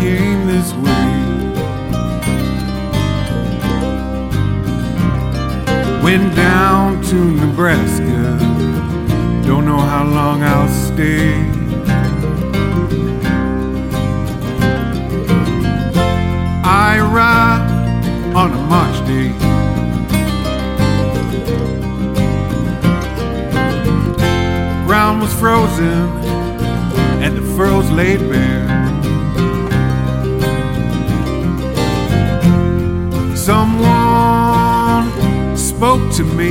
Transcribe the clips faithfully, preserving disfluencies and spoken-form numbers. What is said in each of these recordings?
came this way. Went down to Nebraska, don't know how long I'll stay. I arrived on a March day. Ground was frozen and the furrows laid bare. Someone spoke to me.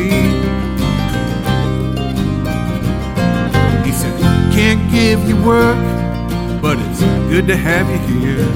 He said, can't give you work, but it's good to have you here.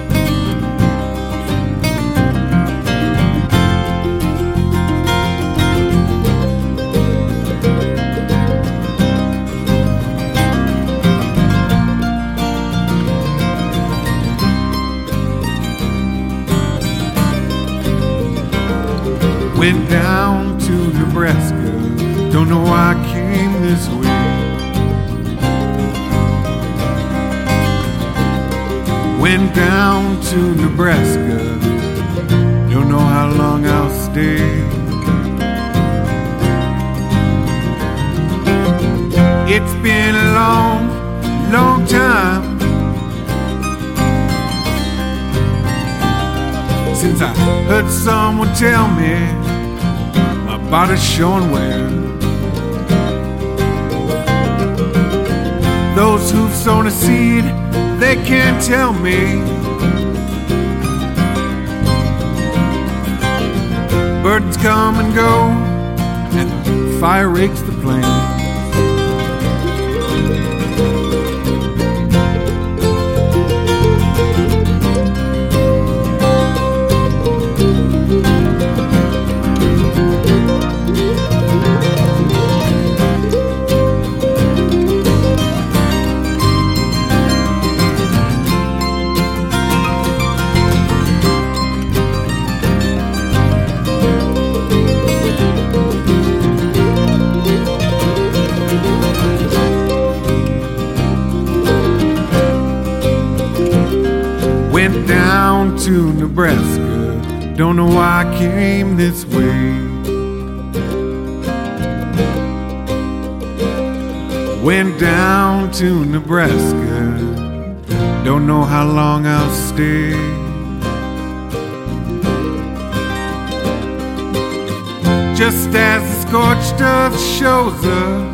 Went down to Nebraska, don't know why I came this way. Went down to Nebraska, don't know how long I'll stay. It's been a long, long time since I heard someone tell me my body's showing wear. Those who've sown a seed, they can't tell me. Burdens come and go, and the fire rakes the plains. Went down to Nebraska, don't know why I came this way. Went down to Nebraska, don't know how long I'll stay. Just as the scorched earth shows us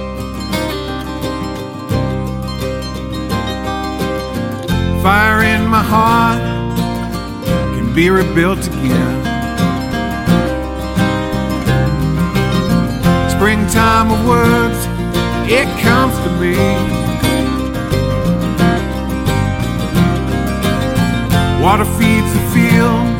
fire in my heart can be rebuilt again. Springtime of words, it comes to me. Water feeds the field,